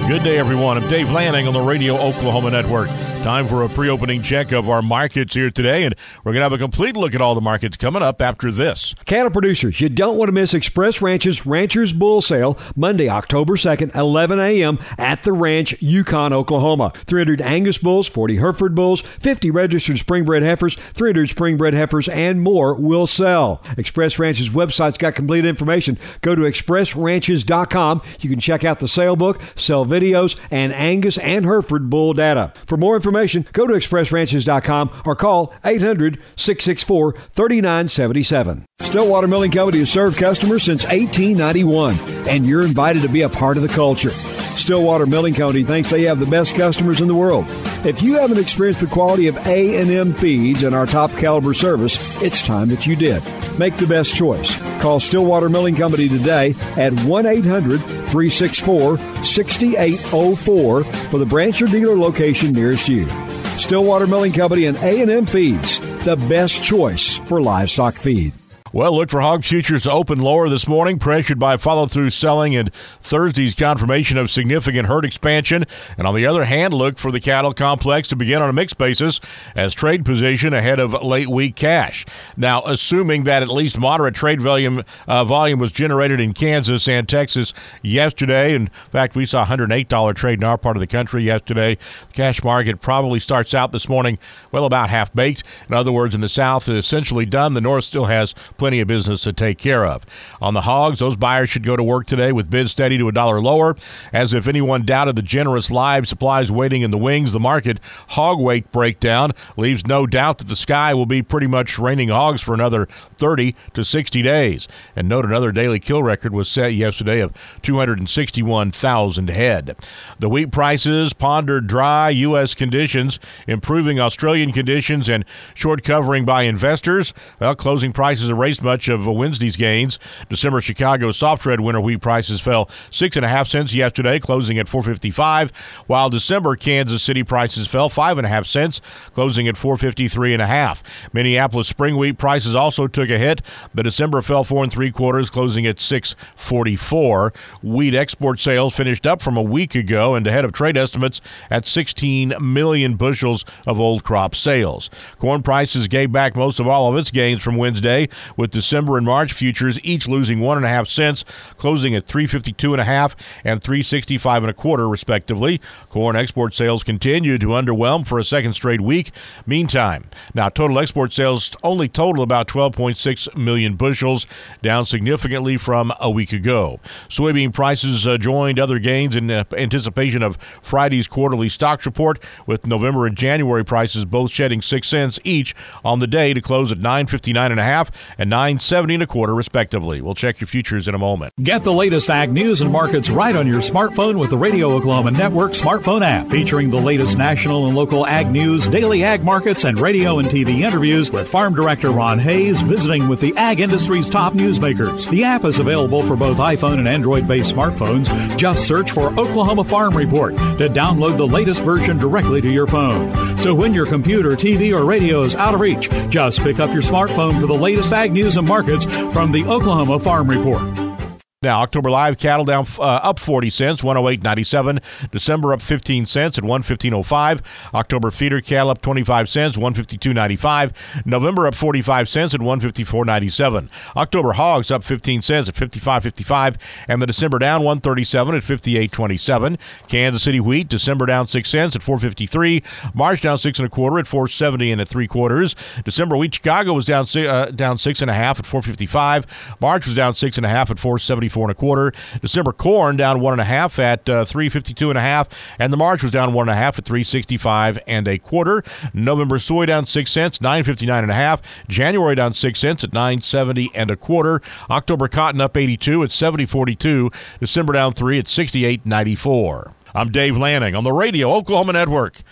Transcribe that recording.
Good day, everyone. I'm Dave Lanning on the Radio Oklahoma Network. Time for a pre-opening check of our markets here today, and we're going to have a complete look at all the markets coming up after this. Cattle producers, you don't want to miss Express Ranch's Ranchers Bull Sale, Monday, October 2nd, 11 a.m. at the ranch, Yukon, Oklahoma. 300 Angus bulls, 40 Hereford bulls, 50 registered spring-bred heifers, 300 spring-bred heifers, and more will sell. Express Ranch's website's got complete information. Go to expressranches.com. You can check out the sale book, sell videos, and Angus and Hereford bull data. For more information, go to expressranches.com or call 800-664-3977. Stillwater Milling Company has served customers since 1891, and you're invited to be a part of the culture. Stillwater Milling Company thinks they have the best customers in the world. If you haven't experienced the quality of A&M feeds and our top caliber service, it's time that you did. Make the best choice. Call Stillwater Milling Company today at 1-800-364-6804 for the branch or dealer location nearest you. Stillwater Milling Company and A&M Feeds, the best choice for livestock feed. Well, look for hog futures to open lower this morning, pressured by follow-through selling and Thursday's confirmation of significant herd expansion. And on the other hand, look for the cattle complex to begin on a mixed basis as trade position ahead of late week cash. Now, assuming that at least moderate trade volume was generated in Kansas and Texas yesterday. In fact, we saw a $108 trade in our part of the country yesterday. The cash market probably starts out this morning, well, about half-baked. In other words, in the South, is essentially done. The North still has plenty of business to take care of. On the hogs, those buyers should go to work today with bids steady to $1 lower. As if anyone doubted the generous live supplies waiting in the wings, the market hog weight breakdown leaves no doubt that the sky will be pretty much raining hogs for another 30 to 60 days. And note another daily kill record was set yesterday of 261,000 head. The wheat prices pondered dry U.S. conditions, improving Australian conditions, and short covering by investors. Well, closing prices erased much of Wednesday's gains. December Chicago soft red winter wheat prices fell 6.5 cents yesterday, closing at $4.55, while December Kansas City prices fell 5.5 cents, closing at $4.53.5. Minneapolis spring wheat prices also took a hit. The December fell 4 3/4, closing at $6.44. Wheat export sales finished up from a week ago and ahead of trade estimates at 16 million bushels of old crop sales. Corn prices gave back most of all of its gains from Wednesday, with December and March futures each losing 1.5 cents, closing at $3.52.5 and $3.65 respectively. Corn export sales continue to underwhelm for a second straight week. Meantime, now total export sales only total about 12.6 million bushels, down significantly from a week ago. Soybean prices joined other gains in anticipation of Friday's quarterly stocks report, with November and January prices both shedding 6 cents each on the day to close at $9.59.5 and $9.70.25 respectively. We'll check your futures in a moment. Get the latest ag news and markets right on your smartphone with the Radio Oklahoma Network smartphone app, featuring the latest national and local ag news, daily ag markets, and radio and TV interviews with Farm Director Ron Hayes visiting with the ag industry's top newsmakers. The app is available for both iPhone and Android-based smartphones. Just search for Oklahoma Farm Report to download the latest version directly to your phone. So when your computer, TV, or radio is out of reach, just pick up your smartphone for the latest ag news and markets from the Oklahoma Farm Report. Now, October live cattle down up 40 cents, 108.97. December up 15 cents at 115.05. October feeder cattle up 25 cents, 152.95. November up 45 cents at 154.97. October hogs up 15 cents at 55.55, and the December down 137 at 58.27. Kansas City wheat December down 6 cents at 4.53. March down 6 1/4 at 4.70 3/4. December wheat Chicago was down 6.5 at 4.55. March was down 6.5 at 4.74 1/4. December corn down 1.5 at 3.52.5, and the March was down 1.5 at 3.65 1/4. November soy down 6 cents, 9.59.5. January down 6 cents at 9.70 1/4. October cotton up 82 at 70.42. December down 3 at 68.94. I'm Dave Lanning on the Radio Oklahoma Network.